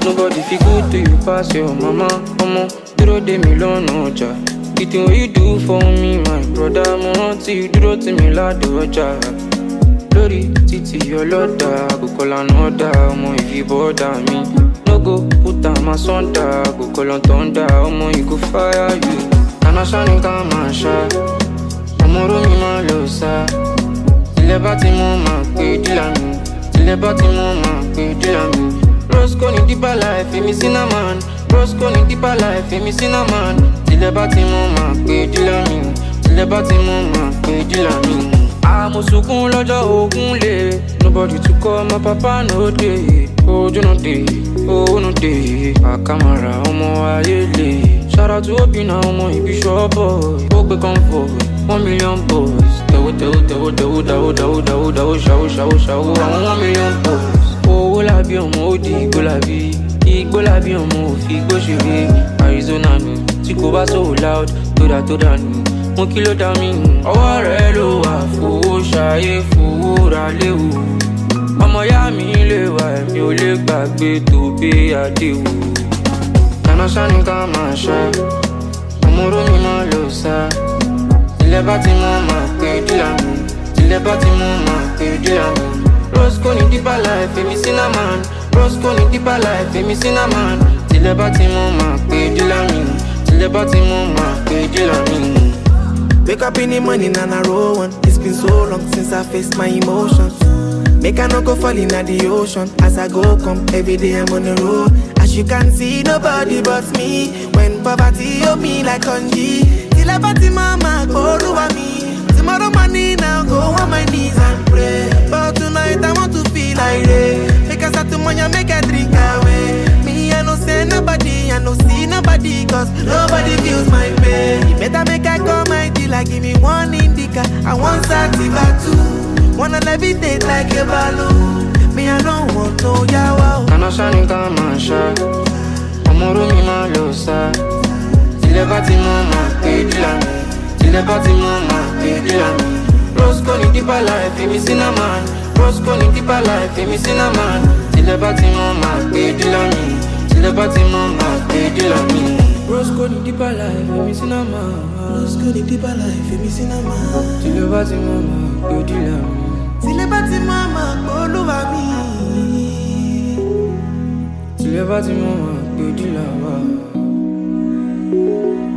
Nobody feel good to you pass your mama. Omo, dúró dè mí lọ́nà ọjà. The thing what you do for me, my brother, mo rántí you dúró tì mí ládùn ọjà. Lórí títì ọlọ́dà, àgùkọ lànà ọ̀dà, ọmọ ìfibọ́dà mi. No go put am asunder, àgùkọ lọ́n thunder, ọmọ ìgò fire you. Nana ṣáni ká máa ṣá, ọmọ rómi máa lọ sá. Tilẹ̀ bá ti mọ́ máa pé dílà mi, tilẹ̀ bá ti mọ́ máa pé dílà mi. Roscoe ní deeper life, èmi cinnamon. Roscoe ní deeper life, èmi cinnamon. Tilẹ̀ bá ti mọ́ máa pé dílà mi, tilẹ̀ bá ti mọ́ máa pé dílà mi. Mo sunkún lọ́jọ́ ogun lè. Nobody to call my papa no dey. Ojú no dey, owó no dey. Àkàmàrà ọmọ ayé lè. Shout out to Obina ọmọ ibi ṣọ́bọ̀. Ó gbé comfort, 1 million boys. Tẹ̀wó tẹ̀wó tẹ̀wó tẹ̀wó dáwó dáwó dáwó dáwó ṣàwó ṣàwó ṣàwó. Àwọn 1 million boys. Owó làbí ọmọ ó di igbó làbí. Igbó làbí ọmọ òfin igbó ṣeré. Arizona mi tí kò bá so loud tó dà nù. Mo kí ló dá mi nù. Ọwọ́ rẹ̀ ló wà fowó ṣayé fowó ra léwu. Ọmọ yá mi lè wà ẹ̀mí ò lè gbàgbé tó gbé àdéhù. Nana ṣáni ká máa ṣá, ọmọ rómi máa lọ sá. Tilẹ̀ bá ti mọ́ máa pé dílà mi, tilẹ̀ bá ti mọ́ máa pé dílà mi. Roscoe ní deeper life, èmi cinnamon. Roscoe ní deeper life, èmi cinnamon. Tilẹ̀ bá ti mọ́ máa pé dílà mi, tilẹ̀ bá ti mọ́ máa pé dílà mi. Wake up in the morning and I roll one. It's been so long since I faced my emotions. Make I not go fall in the ocean. As I go come, every day I'm on the road. As you can see, nobody but me. When poverty hold me like congee. Till I party mama, go over me. Tomorrow morning I'll go on my knees and pray. But tonight I want to feel like rain. Make I start to money, make I drink away. Me I no say nobody, I no see nobody. Cause nobody feels my pain. You better make I call my dealer, give me one indica. I want sativa too. Wanna levitate like a balloon. Me I don't want no yawa. Nana ṣáni ká máa ṣá, ọmọ rómi máa lọ sá. Tilẹ̀ bá ti mọ́ máa pé dílà mi, tilẹ̀ bá ti mọ́ máa pé dílà mi. Roscoe ní deeper life, èmi cinnamon. Roscoe ní deeper life, èmi cinnamon. Tilẹ̀ bá ti mọ́ máa pé dílà mi, tilẹ̀ bá ti mọ́ máa pé dílà mi. Roscoe ní deeper life, èmi cinnamon. Roscoe ní deeper life, èmi cinnamon. Tilẹ̀ bá ti mọ́ máa pé dílà mi. Tilẹ̀ bá ti mọ́ máa polúwa mi. Tilẹ̀ bá ti mọ́ máa pé dílà wa.